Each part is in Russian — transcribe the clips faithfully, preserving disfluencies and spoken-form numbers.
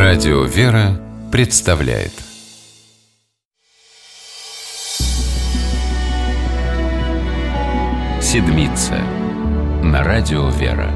Радио «Вера» представляет Седмица на Радио «Вера».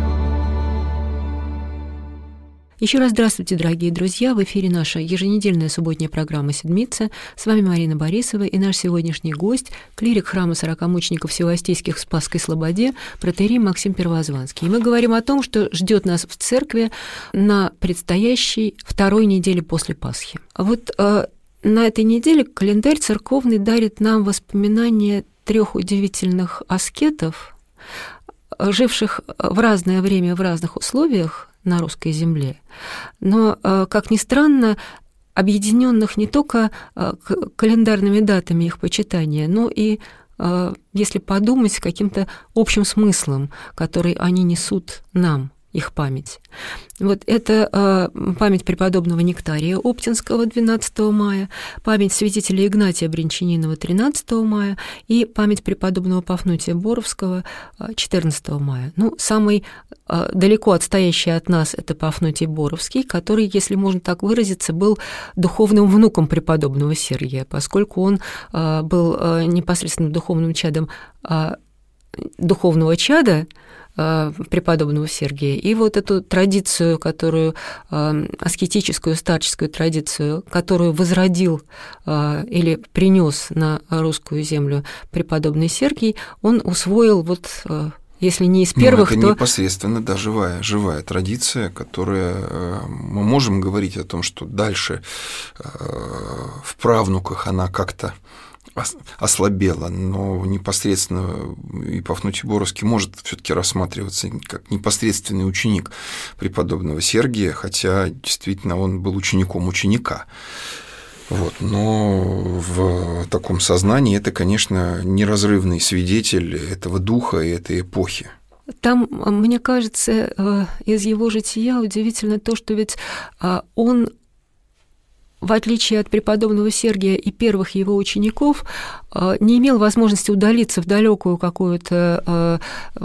Еще раз здравствуйте, дорогие друзья! В эфире наша еженедельная субботняя программа «Седмица». С вами Марина Борисова и наш сегодняшний гость – клирик храма сорокамучеников Всевоастийских в Спасской Слободе, протоиерей Максим Первозванский. И мы говорим о том, что ждет нас в церкви на предстоящей второй неделе после Пасхи. А вот э, на этой неделе календарь церковный дарит нам воспоминания трех удивительных аскетов, живших в разное время в разных условиях на русской земле, но, как ни странно, объединенных не только календарными датами их почитания, но и, если подумать, каким-то общим смыслом, который они несут нам, их память. Вот это э, память преподобного Нектария Оптинского двенадцатого мая, память святителя Игнатия Брянчанинова тринадцатого мая и память преподобного Пафнутия Боровского четырнадцатого мая. Ну, самый э, далеко отстоящий от нас это Пафнутий Боровский, который, если можно так выразиться, был духовным внуком преподобного Сергия, поскольку он э, был э, непосредственным духовным чадом э, духовного чада преподобного Сергия. И вот эту традицию, которую, аскетическую, старческую традицию, которую возродил или принес на русскую землю преподобный Сергий, он усвоил вот, если не из первых, ну, это то... непосредственно, да, живая, живая традиция, которая, мы можем говорить о том, что дальше в правнуках она как-то ослабела, но непосредственно и Пафнутий Боровский может все-таки рассматриваться как непосредственный ученик преподобного Сергия, хотя действительно он был учеником ученика. Вот. Но в таком сознании это, конечно, неразрывный свидетель этого духа и этой эпохи. Там, мне кажется, из его жития удивительно то, что ведь он, в отличие от преподобного Сергия и первых его учеников, не имел возможности удалиться в далекую какую-то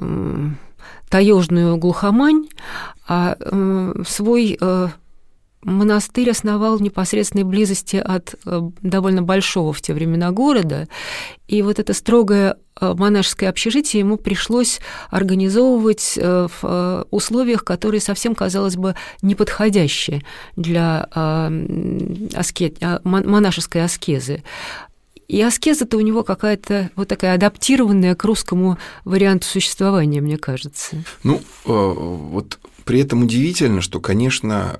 таежную глухомань, а свой монастырь основал в непосредственной близости от довольно большого в те времена города, и вот это строгое монашеское общежитие ему пришлось организовывать в условиях, которые совсем, казалось бы, неподходящие для аскет... монашеской аскезы. И аскеза-то у него какая-то вот такая адаптированная к русскому варианту существования, мне кажется. Ну, вот при этом удивительно, что, конечно,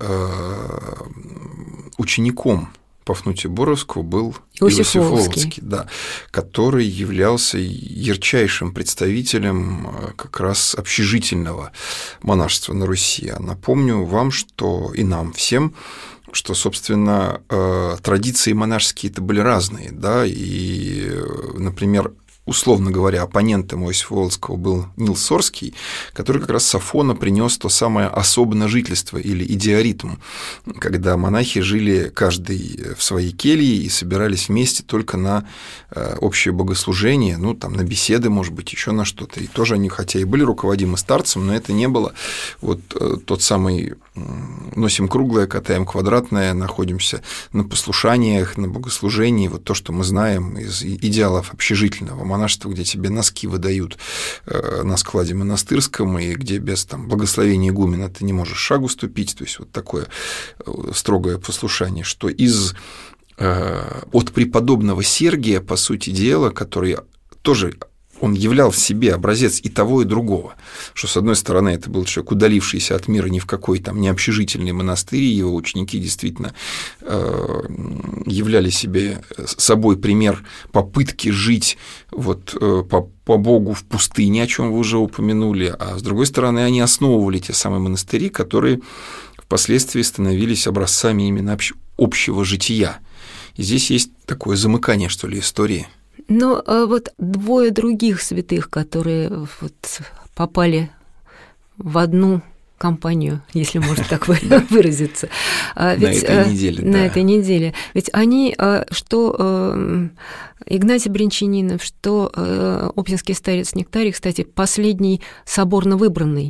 учеником Пафнутия Боровского был Иосиф Волоцкий, да, который являлся ярчайшим представителем как раз общежительного монашества на Руси. А напомню вам, что и нам всем, что, собственно, традиции монашеские-то были разные, да, и, например, условно говоря, оппонентом Иосифа Волоцкого был Нил Сорский, который как раз с Афона принес то самое особенное жительство или идиоритм, когда монахи жили каждый в своей келье и собирались вместе только на общее богослужение, ну, там, на беседы, может быть, еще на что-то. И тоже они, хотя и были руководимы старцем, но это не было вот тот самый носим круглое, катаем квадратное, находимся на послушаниях, на богослужении, вот то, что мы знаем из идеалов общежительного монашества, где тебе носки выдают на складе монастырском, и где без там, благословения игумена ты не можешь шагу ступить, то есть вот такое строгое послушание, что из от преподобного Сергия, по сути дела, который тоже он являл в себе образец и того, и другого, что, с одной стороны, это был человек, удалившийся от мира ни в какой там не общежительный монастырь, его ученики действительно являли себе собой пример попытки жить вот по, по Богу в пустыне, о чем вы уже упомянули, а с другой стороны, они основывали те самые монастыри, которые впоследствии становились образцами именно общего жития. И здесь есть такое замыкание, что ли, истории. Но вот двое других святых, которые вот попали в одну компанию, если можно так выразиться. На этой неделе. На этой неделе. Ведь они, что Игнатий Брянчанинов, что оптинский старец Нектарий, кстати, последний соборно выбранный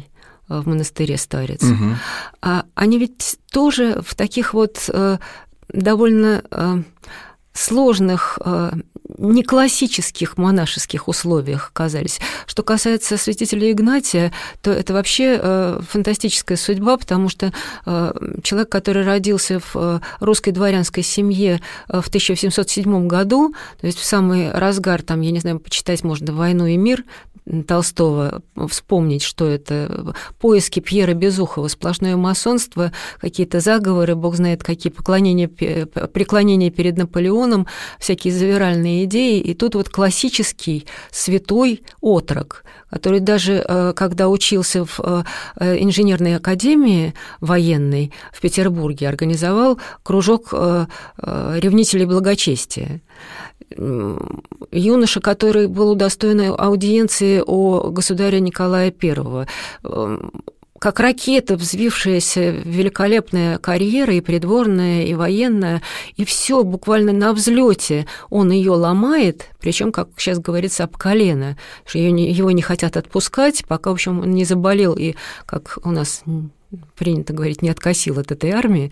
в монастыре Старец. Угу. А они ведь тоже в таких вот довольно сложных, не классических монашеских условиях оказались. Что касается святителя Игнатия, то это вообще фантастическая судьба, потому что человек, который родился в русской дворянской семье в тысяча восемьсот седьмом году, то есть в самый разгар, там, я не знаю, почитать можно «Войну и мир» Толстого, вспомнить, что это поиски Пьера Безухова, сплошное масонство, какие-то заговоры, бог знает какие, поклонения, преклонения перед Наполеоном, всякие завиральные идеи, и тут вот классический святой отрок, который даже когда учился в инженерной академии военной в Петербурге, организовал кружок ревнителей благочестия. Юноша, который был удостоен аудиенции у государя Николая Первого, как ракета, взвившаяся великолепная карьера, и придворная, и военная, и все буквально на взлете он ее ломает, причем, как сейчас говорится, об колено, что его не хотят отпускать, пока, в общем, он не заболел, и, как у нас принято говорить, не откосил от этой армии,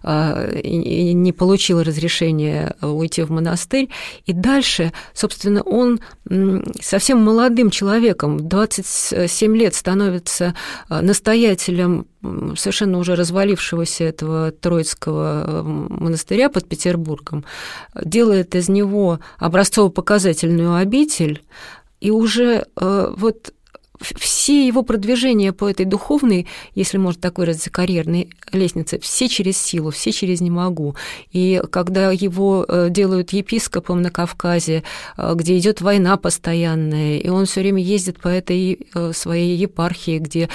и не получил разрешения уйти в монастырь. И дальше, собственно, он совсем молодым человеком, в двадцать семь лет, становится настоятелем совершенно уже развалившегося этого Троицкого монастыря под Петербургом, делает из него образцово-показательную обитель, и уже вот все его продвижения по этой духовной, если можно так выразиться, карьерной лестнице, все через силу, все через «не могу». И когда его делают епископом на Кавказе, где идет война постоянная, и он все время ездит по этой своей епархии, где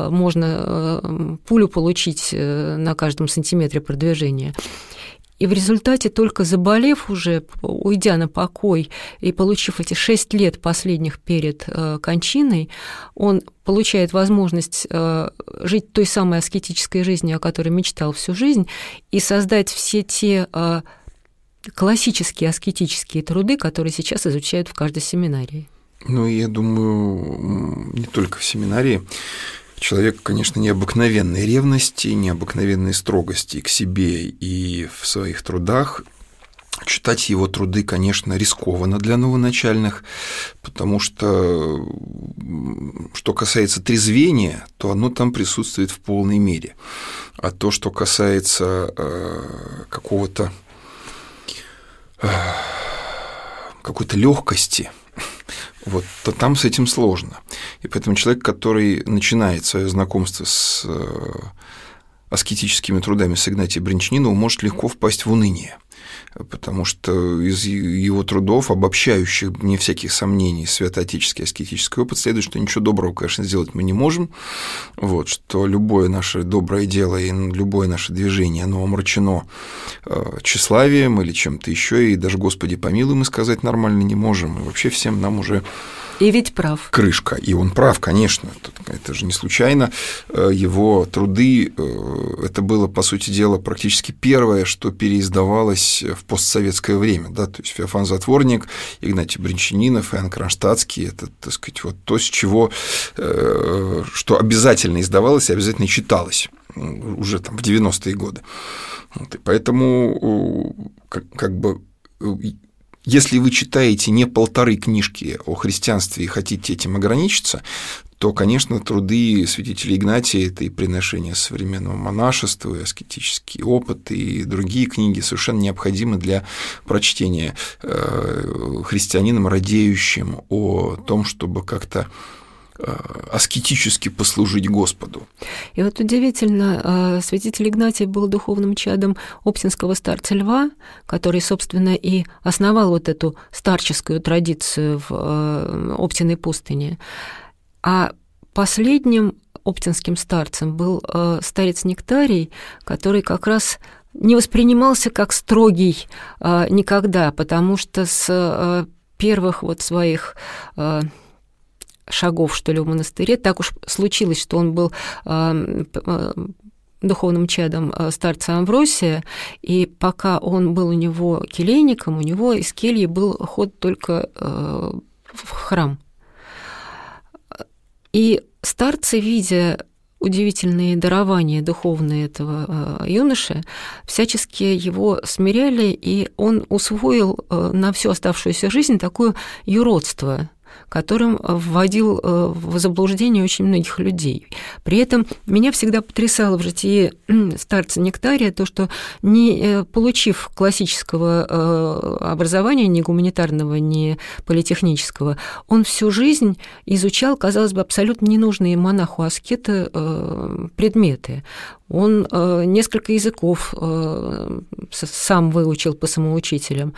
можно пулю получить на каждом сантиметре продвижения. И в результате, только заболев уже, уйдя на покой и получив эти шесть лет последних перед кончиной, он получает возможность жить той самой аскетической жизнью, о которой мечтал всю жизнь, и создать все те классические аскетические труды, которые сейчас изучают в каждой семинарии. Ну, я думаю, не только в семинарии. Человек, конечно, необыкновенной ревности, необыкновенной строгости к себе и в своих трудах. Читать его труды, конечно, рискованно для новоначальных, потому что, что касается трезвения, то оно там присутствует в полной мере. А то, что касается какого-то какой-то легкости, вот, то там с этим сложно. И поэтому человек, который начинает свое знакомство с аскетическими трудами с Игнатием Брянчаниновым, может легко впасть в уныние, потому что из его трудов, обобщающих, вне всяких сомнений, святоотеческий аскетический опыт, следует, что ничего доброго, конечно, сделать мы не можем, вот, что любое наше доброе дело и любое наше движение, оно омрачено тщеславием или чем-то еще, и даже «Господи помилуй» мы сказать нормально не можем, и вообще всем нам уже... И ведь прав. Крышка. И он прав, конечно. Это же не случайно. Его труды, это было, по сути дела, практически первое, что переиздавалось в постсоветское время. Да? То есть Феофан Затворник, Игнатий Брянчанинов, Иоанн Кронштадтский – это, так сказать, вот то, с чего, что обязательно издавалось и обязательно читалось уже там в девяностые годы. Вот, и поэтому как, как бы... Если вы читаете не полторы книжки о христианстве и хотите этим ограничиться, то, конечно, труды святителя Игнатия – это и приношение современного монашества, и аскетический опыт, и другие книги совершенно необходимы для прочтения христианином, радеющим о том, чтобы как-то аскетически послужить Господу. И вот удивительно, святитель Игнатий был духовным чадом оптинского старца Льва, который, собственно, и основал вот эту старческую традицию в Оптиной пустыне. А последним оптинским старцем был старец Нектарий, который как раз не воспринимался как строгий никогда, потому что с первых вот своих шагов, что ли, в монастыре. Так уж случилось, что он был духовным чадом старца Амвросия, и пока он был у него келейником, у него из кельи был ход только в храм. И старцы, видя удивительные дарования духовные этого юноши всячески его смиряли, и он усвоил на всю оставшуюся жизнь такое юродство, которым вводил в заблуждение очень многих людей. При этом меня всегда потрясало в житии старца Нектария то, что, не получив классического образования, ни гуманитарного, ни политехнического, он всю жизнь изучал, казалось бы, абсолютно ненужные монаху-аскета предметы. Он несколько языков сам выучил по самоучителям.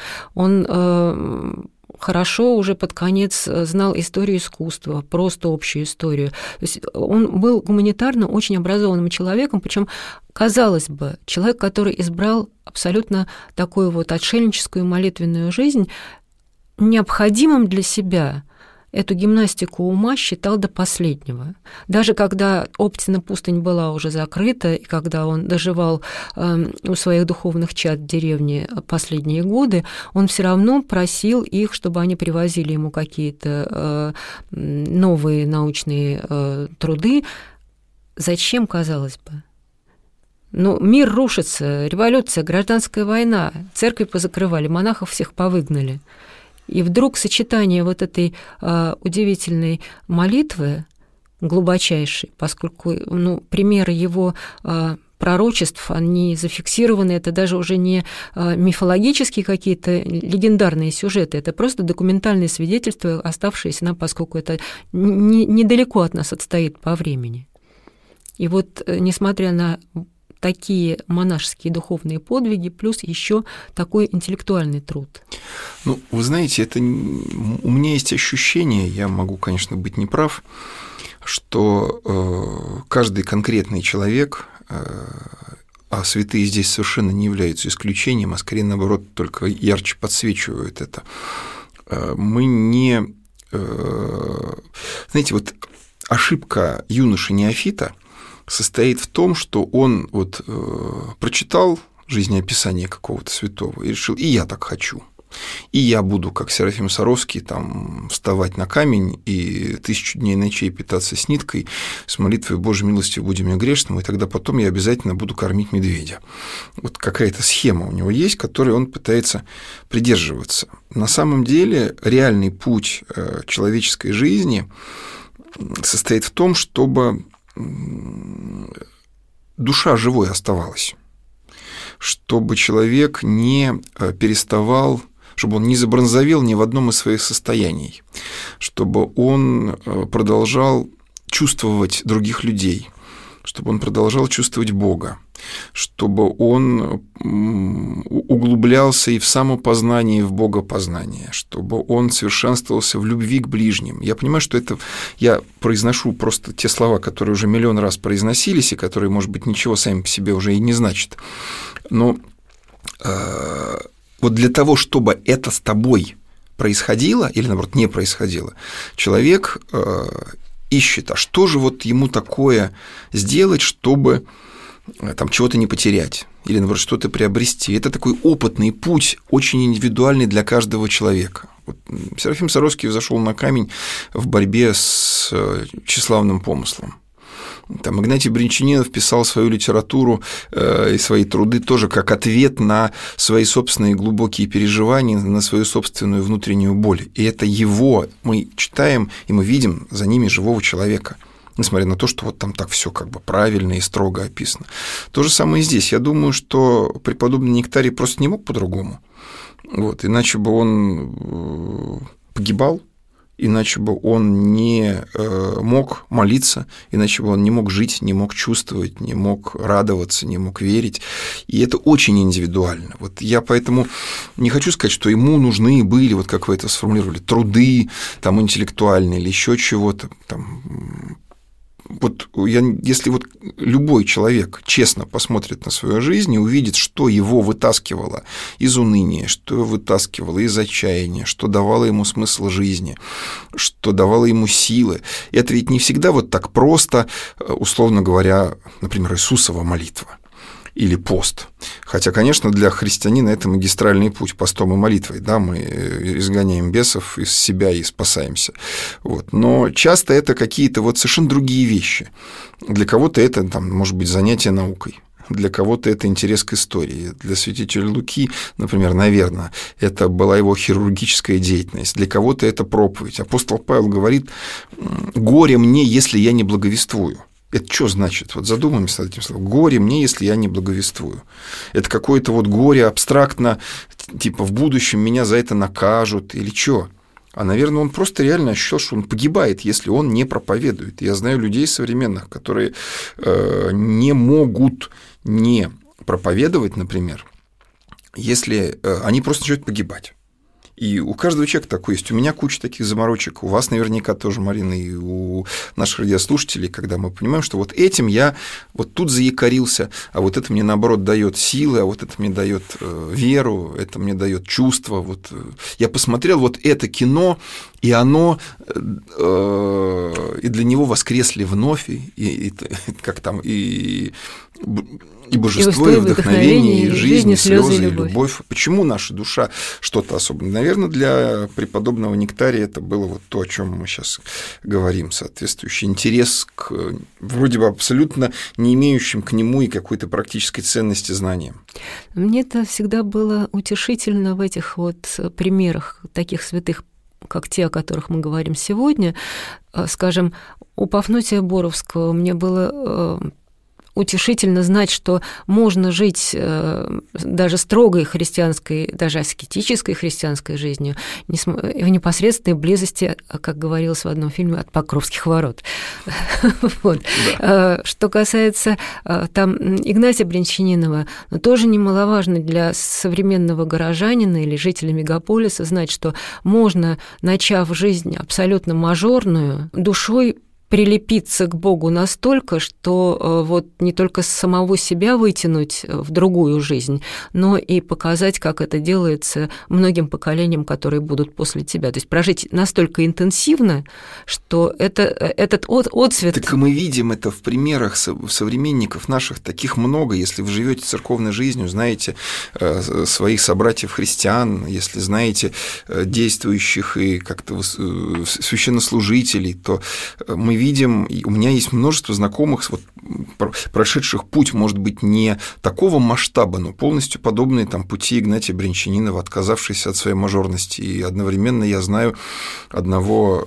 Он хорошо уже под конец знал историю искусства, просто общую историю. То есть он был гуманитарно очень образованным человеком, причем, казалось бы, человек, который избрал абсолютно такую вот отшельническую молитвенную жизнь, необходимым для себя эту гимнастику ума считал до последнего. Даже когда Оптина пустынь была уже закрыта, и когда он доживал э, у своих духовных чад в деревне последние годы, он все равно просил их, чтобы они привозили ему какие-то э, новые научные э, труды. Зачем, казалось бы? Ну, мир рушится, революция, гражданская война, церкви позакрывали, монахов всех повыгнали. И вдруг сочетание вот этой э, удивительной молитвы, глубочайшей, поскольку ну, примеры его э, пророчеств, они зафиксированы, это даже уже не э, мифологические какие-то легендарные сюжеты, это просто документальные свидетельства, оставшиеся нам, поскольку это не, недалеко от нас отстоит по времени. И вот, э, несмотря на такие монашеские духовные подвиги, плюс еще такой интеллектуальный труд. Ну, вы знаете, это у меня есть ощущение, я могу, конечно, быть неправ, что э, каждый конкретный человек, э, а святые здесь совершенно не являются исключением, а скорее наоборот только ярче подсвечивают это, э, мы не, э, знаете, вот ошибка юноши неофита состоит в том, что он вот э, прочитал жизнеописание какого-то святого и решил, и я так хочу. И я буду, как Серафим Саровский, там, вставать на камень и тысячу дней и ночей питаться с ниткой, с молитвой «Божьей милостью буди мне грешным», и тогда потом я обязательно буду кормить медведя. Вот какая-то схема у него есть, которой он пытается придерживаться. На самом деле реальный путь человеческой жизни состоит в том, чтобы душа живой оставалась, чтобы человек не переставал, чтобы он не забронзовел ни в одном из своих состояний, чтобы он продолжал чувствовать других людей, чтобы он продолжал чувствовать Бога, чтобы он углублялся и в самопознание, и в богопознание, чтобы он совершенствовался в любви к ближним. Я понимаю, что это я произношу просто те слова, которые уже миллион раз произносились, и которые, может быть, ничего сами по себе уже и не значат. Но э, вот для того, чтобы это с тобой происходило, или, наоборот, не происходило, человек э, ищет, а что же вот ему такое сделать, чтобы там чего-то не потерять или, наоборот, что-то приобрести. Это такой опытный путь, очень индивидуальный для каждого человека. Вот Серафим Саровский взошел на камень в борьбе с тщеславным помыслом. Там Игнатий Бринчанинов писал свою литературу э, и свои труды тоже как ответ на свои собственные глубокие переживания, на свою собственную внутреннюю боль. И это его мы читаем, и мы видим за ними живого человека, несмотря на то, что вот там так все как бы правильно и строго описано. То же самое и здесь. Я думаю, что преподобный Нектарий просто не мог по-другому. Вот, иначе бы он погибал, иначе бы он не мог молиться, иначе бы он не мог жить, не мог чувствовать, не мог радоваться, не мог верить. И это очень индивидуально. Вот я поэтому не хочу сказать, что ему нужны были, вот как вы это сформулировали, труды там, интеллектуальные или еще чего-то там. Вот я, если вот любой человек честно посмотрит на свою жизнь и увидит, что его вытаскивало из уныния, что его вытаскивало из отчаяния, что давало ему смысл жизни, что давало ему силы. Это ведь не всегда вот так просто, условно говоря, например, Иисусова молитва. или пост. Хотя, конечно, для христианина это магистральный путь, постом и молитвой, да, мы изгоняем бесов из себя и спасаемся. Вот. Но часто это какие-то вот совершенно другие вещи. Для кого-то это, там, может быть, занятие наукой. Для кого-то это интерес к истории. Для святителя Луки, например, наверное, это была его хирургическая деятельность. Для кого-то это проповедь. Апостол Павел говорит: «Горе мне, если я не благовествую». Это что значит? Вот задумаемся над этим словом. Горе мне, если я не благовествую. Это какое-то вот горе абстрактно, типа в будущем меня за это накажут или что? А, наверное, он просто реально ощущал, что он погибает, если он не проповедует. Я знаю людей современных, которые э, не могут не проповедовать, например, если э, они просто начинают погибать. И у каждого человека такое есть. У меня куча таких заморочек, у вас наверняка тоже, Марина, и у наших радиослушателей, когда мы понимаем, что вот этим я вот тут заякорился, а вот это мне, наоборот, дает силы, а вот это мне дает веру, это мне дает чувство. Вот я посмотрел вот это кино, и оно, э, и для него воскресли вновь, и, и, и как там, и... И божество, и, и вдохновение, и жизнь, и слезы, и любовь. любовь. Почему наша душа что-то особенное? Наверное, для преподобного Нектария это было вот то, о чем мы сейчас говорим, соответствующий интерес к вроде бы абсолютно не имеющим к нему и какой-то практической ценности знаниям. Мне это всегда было утешительно в этих вот примерах таких святых, как те, о которых мы говорим сегодня. Скажем, у Пафнутия Боровского мне было утешительно знать, что можно жить даже строгой христианской, даже аскетической христианской жизнью в непосредственной близости, как говорилось в одном фильме, от Покровских ворот. Вот. Да. Что касается там Игнатия Брянчанинова, тоже немаловажно для современного горожанина или жителя мегаполиса знать, что можно, начав жизнь абсолютно мажорную, душой прилепиться к Богу настолько, что вот не только самого себя вытянуть в другую жизнь, но и показать, как это делается многим поколениям, которые будут после тебя. То есть прожить настолько интенсивно, что это, этот от, отцвет... Так и мы видим это в примерах современников наших, таких много. Если вы живете церковной жизнью, знаете своих собратьев-христиан, если знаете действующих и как-то священнослужителей, то мы видим, и у меня есть множество знакомых, вот, прошедших путь, может быть, не такого масштаба, но полностью подобные там, пути Игнатия Брянчанинова, отказавшиеся от своей мажорности. И одновременно я знаю одного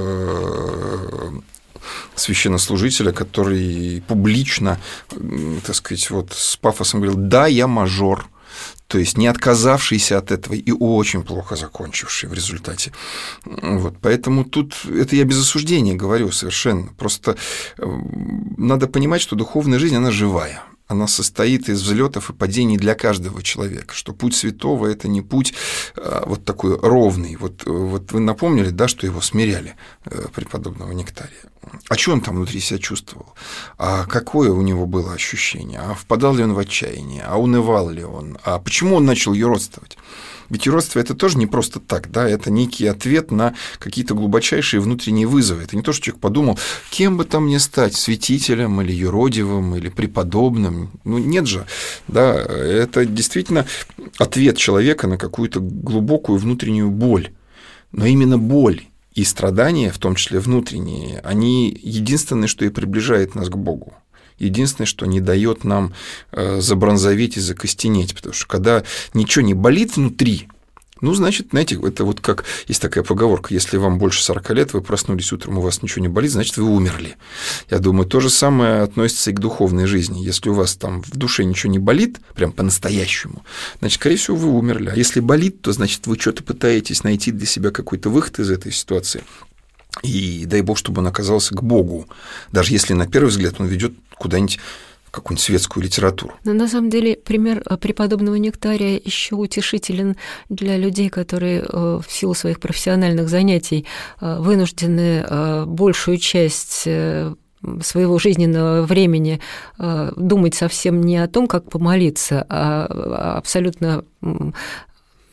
э, священнослужителя, который публично, так сказать, вот, с пафосом говорил: да, я мажор. То есть не отказавшийся от этого и очень плохо закончивший в результате. Вот, поэтому тут это я без осуждения говорю совершенно. Просто надо понимать, что духовная жизнь, она живая. Она состоит из взлетов и падений для каждого человека, что путь святого – это не путь а, вот такой ровный. Вот, вот вы напомнили, да, что его смиряли, преподобного Нектария. А что он там внутри себя чувствовал? А какое у него было ощущение? А впадал ли он в отчаяние? А унывал ли он? А почему он начал юродствовать? Ведь юродство – это тоже не просто так, да, это некий ответ на какие-то глубочайшие внутренние вызовы. Это не то, что человек подумал, кем бы там мне стать, святителем или юродивым, или преподобным. Ну, нет же, да, это действительно ответ человека на какую-то глубокую внутреннюю боль. Но именно боль и страдания, в том числе внутренние, они единственное, что и приближает нас к Богу. Единственное, что не дает нам забронзоветь и закостенеть, потому что когда ничего не болит внутри, ну, значит, знаете, это вот как есть такая поговорка: если вам больше сорока лет, вы проснулись утром, у вас ничего не болит, значит, вы умерли. Я думаю, то же самое относится и к духовной жизни. Если у вас там в душе ничего не болит, прям по-настоящему, значит, скорее всего, вы умерли. А если болит, то, значит, вы что-то пытаетесь найти для себя какой-то выход из этой ситуации. И дай Бог, чтобы он оказался к Богу, даже если на первый взгляд он ведет куда-нибудь в какую-нибудь светскую литературу. Но на самом деле пример преподобного Нектария еще утешителен для людей, которые в силу своих профессиональных занятий вынуждены большую часть своего жизненного времени думать совсем не о том, как помолиться, а абсолютно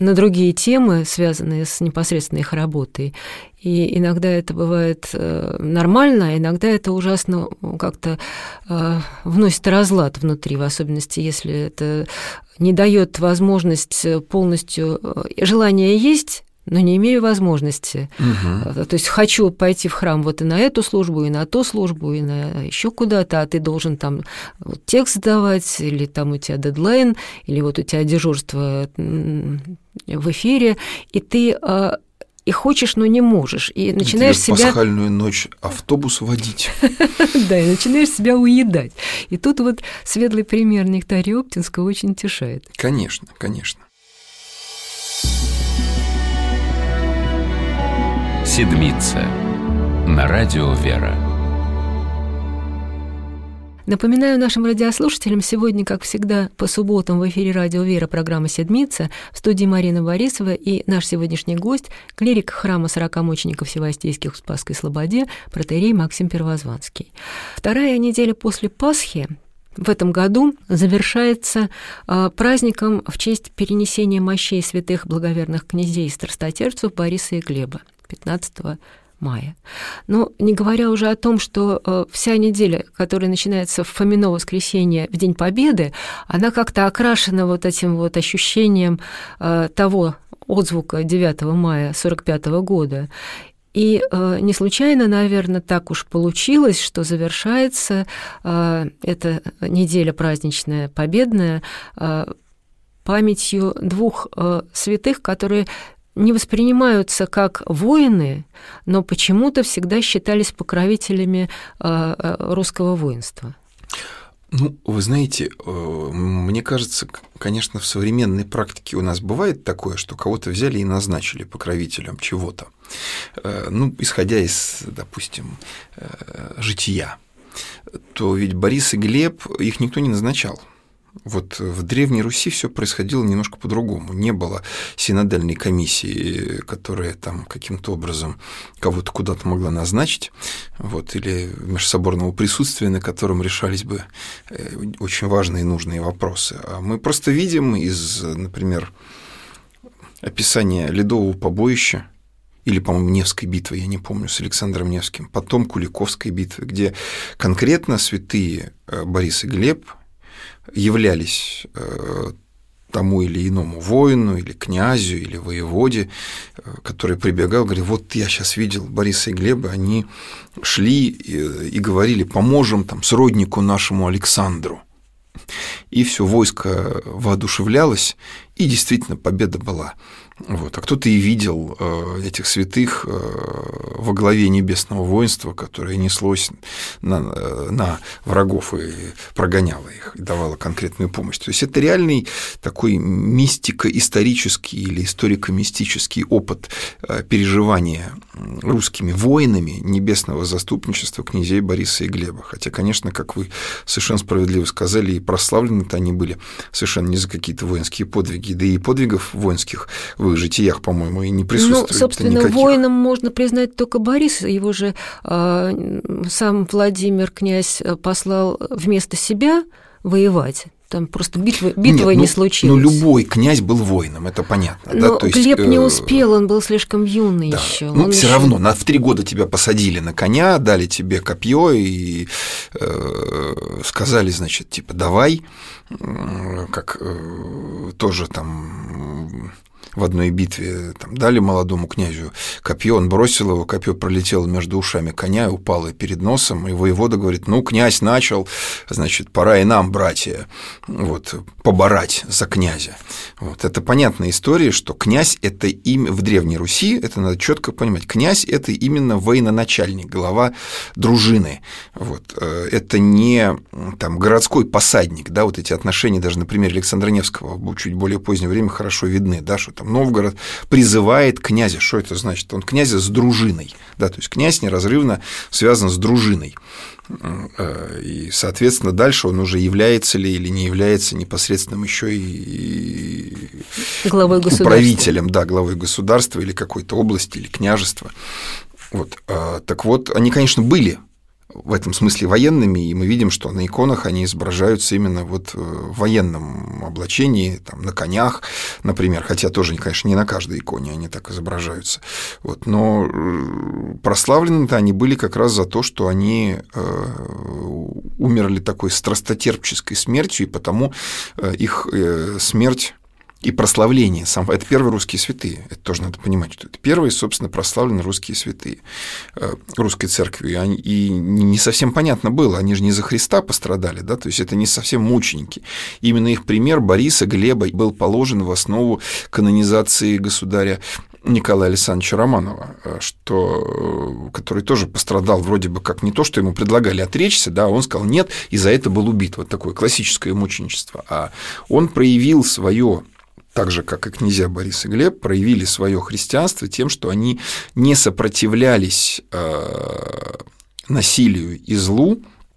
на другие темы, связанные с непосредственно их работой. И иногда это бывает нормально, а иногда это ужасно как-то вносит разлад внутри, в особенности, если это не дает возможность полностью... Желание есть, но не имею возможности. Угу. То есть хочу пойти в храм вот и на эту службу, и на ту службу, и на еще куда-то, а ты должен там вот текст сдавать, или там у тебя дедлайн, или вот у тебя дежурство в эфире, и ты и хочешь, но не можешь, и начинаешь себя... пасхальную ночь автобус водить. Да, и начинаешь себя уедать. И тут вот светлый пример Нектария Оптинского очень утешает. Конечно, конечно. Седмица на радио «Вера». Напоминаю нашим радиослушателям, сегодня, как всегда, по субботам в эфире радио «Вера» программа «Седмица», в студии Марина Борисова и наш сегодняшний гость, клирик храма сорокамучеников Всевоастийских в Спасской Слободе, протоиерей Максим Первозванский. Вторая неделя после Пасхи в этом году завершается праздником в честь перенесения мощей святых благоверных князей и страстотерпцев Бориса и Глеба, пятнадцатого мая. Но не говоря уже о том, что э, вся неделя, которая начинается в Фомино воскресенье в День Победы, она как-то окрашена вот этим вот ощущением э, того отзвука девятого мая сорок пятого года. И э, не случайно, наверное, так уж получилось, что завершается э, эта неделя праздничная, победная, э, памятью двух э, святых, которые не воспринимаются как воины, но почему-то всегда считались покровителями русского воинства. Ну, вы знаете, мне кажется, конечно, в современной практике у нас бывает такое, что кого-то взяли и назначили покровителем чего-то. Ну, исходя из, допустим, жития, то ведь Борис и Глеб, их никто не назначал. Вот в Древней Руси все происходило немножко по-другому. Не было синодальной комиссии, которая там каким-то образом кого-то куда-то могла назначить, вот, или межсоборного присутствия, на котором решались бы очень важные и нужные вопросы. А мы просто видим из, например, описания Ледового побоища, или, по-моему, Невской битвы, я не помню, с Александром Невским, потом Куликовской битвы, где конкретно святые Борис и Глеб являлись тому или иному воину, или князю, или воеводе, который прибегал, говорил, вот я сейчас видел Бориса и Глеба, они шли и, и говорили, поможем там сроднику нашему Александру. И все войско воодушевлялось, и действительно победа была. Вот. А кто-то и видел этих святых во главе небесного воинства, которое неслось на, на врагов и прогоняло их, и давало конкретную помощь. То есть это реальный такой мистико-исторический или историко-мистический опыт переживания русскими воинами небесного заступничества князей Бориса и Глеба. Хотя, конечно, как вы совершенно справедливо сказали, и прославлены-то они были совершенно не за какие-то воинские подвиги, да и подвигов воинских в их житиях, по-моему, и не присутствует. Ну, собственно, никаких. Воином можно признать только Бориса. Его же э, сам Владимир, князь, послал вместо себя воевать. Там просто битва, битва Нет, не ну, случилась. Ну, любой князь был воином, это понятно. Но да? То Глеб есть, не успел, он был слишком юный да. еще. Ну, все еще... равно, на, в три года тебя посадили на коня, дали тебе копье и э, сказали, значит, типа, давай, э, как э, тоже там... в одной битве там, дали молодому князю копье, он бросил его, копье пролетело между ушами коня и упало перед носом, и воевода говорит, ну, князь начал, значит, пора и нам, братья, вот, поборать за князя. Вот. Это понятная история, что князь – это имя в Древней Руси, это надо четко понимать, князь – это именно военачальник, глава дружины. Вот. Это не там, городской посадник, да, вот эти отношения даже на примере Александра Невского чуть более позднее время хорошо видны, да, что там Новгород призывает князя. Что это значит? Он князя с дружиной. Да, то есть князь неразрывно связан с дружиной. И, соответственно, дальше он уже является ли или не является непосредственным еще и главой государства. Правителем, да, главой государства или какой-то области или княжества. Вот. Так вот, они, конечно, были в этом смысле военными, и мы видим, что на иконах они изображаются именно вот в военном облачении, там, на конях, например, хотя тоже, конечно, не на каждой иконе они так изображаются. Вот. Но прославлены-то они были как раз за то, что они умерли такой страстотерпческой смертью, и потому их смерть и прославление. Сам, это первые русские святые. Это тоже надо понимать, что это первые, собственно, прославленные русские святые русской церкви. И не совсем понятно было, они же не за Христа пострадали, да, то есть это не совсем мученики. Именно их пример Бориса, Глеба был положен в основу канонизации государя Николая Александровича Романова, что, который тоже пострадал вроде бы как не то, что ему предлагали отречься, да, он сказал нет, и за это был убит. Вот такое классическое мученичество. А он проявил свое, так же, как и князья Борис и Глеб, проявили свое христианство тем, что они не сопротивлялись насилию и злу,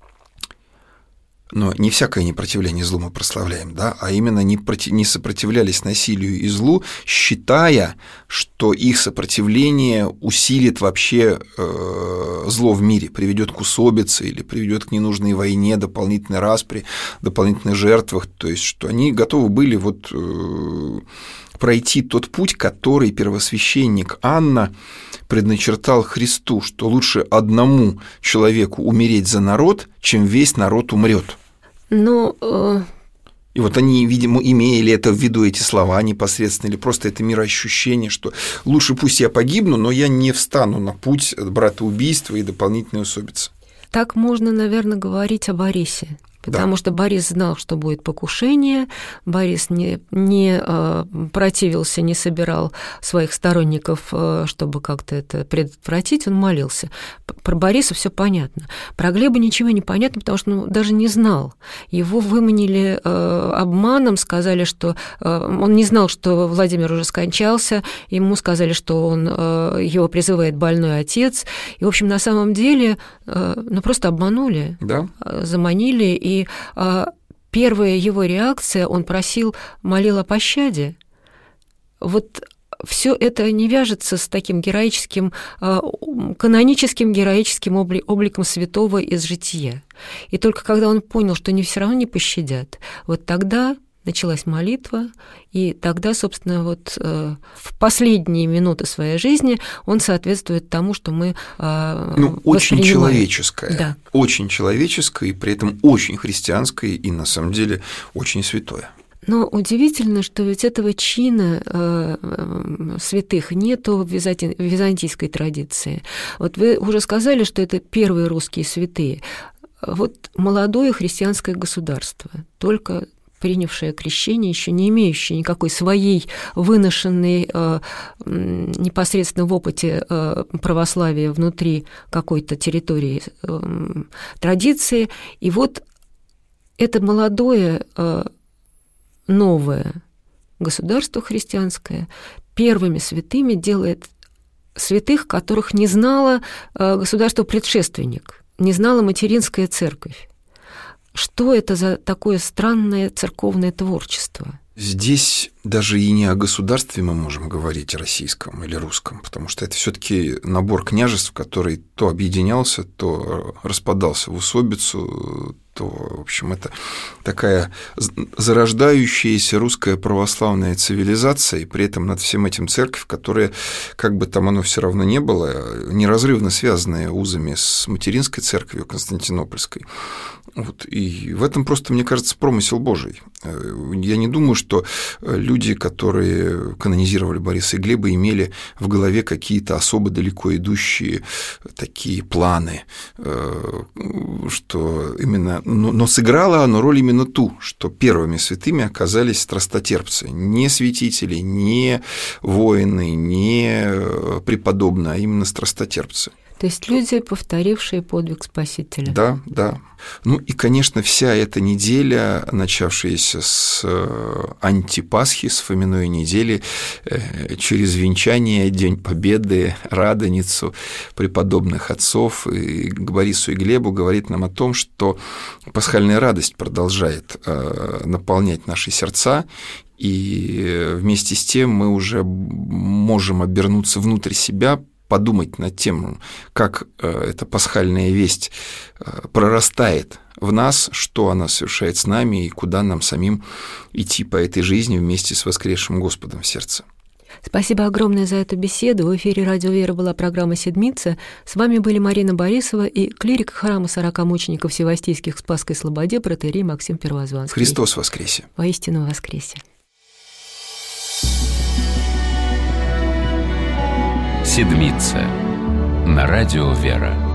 но не всякое непротивление злу мы прославляем, да, а именно не, против, не сопротивлялись насилию и злу, считая, что их сопротивление усилит вообще э, зло в мире, приведет к усобице или приведет к ненужной войне, дополнительной распри, дополнительных жертвах, то есть что они готовы были вот э, пройти тот путь, который первосвященник Анна предначертал Христу, что лучше одному человеку умереть за народ, чем весь народ умрет. Ну, э... И вот они, видимо, имели это в виду, эти слова непосредственно, или просто это мироощущение, что лучше пусть я погибну, но я не встану на путь братоубийства и дополнительной усобицы. Так можно, наверное, говорить о Борисе. Потому да. что Борис знал, что будет покушение, Борис не, не э, противился, не собирал своих сторонников, э, чтобы как-то это предотвратить, он молился. Про Бориса все понятно. Про Глеба ничего не понятно, потому что ну, даже не знал. Его выманили э, обманом, сказали, что э, он не знал, что Владимир уже скончался, ему сказали, что он, э, его призывает больной отец. И, в общем, на самом деле, э, ну, просто обманули, да. заманили, и И а, первая его реакция, он просил, молил о пощаде. Вот все это не вяжется с таким героическим, а, каноническим героическим обли- обликом святого из жития. И только когда он понял, что они все равно не пощадят, вот тогда началась молитва, и тогда, собственно, вот э, в последние минуты своей жизни он соответствует тому, что мы э, ну, очень человеческое, да. очень человеческое, и при этом очень христианское, и на самом деле очень святое. Но удивительно, что ведь этого чина э, э, святых нету в византи... византийской традиции. Вот вы уже сказали, что это первые русские святые. Вот молодое христианское государство, только принявшее крещение, еще не имеющее никакой своей выношенной э, непосредственно в опыте э, православия внутри какой-то территории э, традиции. И вот это молодое э, новое государство христианское первыми святыми делает святых, которых не знало э, государство-предшественник, не знала материнская церковь. Что это за такое странное церковное творчество? Здесь даже и не о государстве мы можем говорить, российском или русском, потому что это все-таки набор княжеств, который то объединялся, то распадался в усобицу, то, в общем, это такая зарождающаяся русская православная цивилизация, и при этом над всем этим церковь, которая, как бы там оно все равно не было, неразрывно связанная узами с материнской церковью Константинопольской. Вот. И в этом просто, мне кажется, промысел Божий. Я не думаю, что люди, которые канонизировали Бориса и Глеба, имели в голове какие-то особо далеко идущие такие планы, что именно... Но, но сыграло оно роль именно ту, что первыми святыми оказались страстотерпцы, не святители, не воины, не преподобные, а именно страстотерпцы. То есть люди, повторившие подвиг Спасителя. Да, да. Ну и, конечно, вся эта неделя, начавшаяся с антипасхи, с Фоминой недели, через венчание, День Победы, Радоницу преподобных отцов и к Борису и Глебу, говорит нам о том, что пасхальная радость продолжает наполнять наши сердца, и вместе с тем мы уже можем обернуться внутрь себя, подумать над тем, как эта пасхальная весть прорастает в нас, что она совершает с нами и куда нам самим идти по этой жизни вместе с воскресшим Господом в сердце. Спасибо огромное за эту беседу. В эфире «Радио Вера» была программа «Седмица». С вами были Марина Борисова и клирик храма сорока мучеников Всевоастийских в Спасской Слободе протоиерей Максим Первозванский. Христос воскресе! Воистину воскресе! «Седмица» на радио «Вера».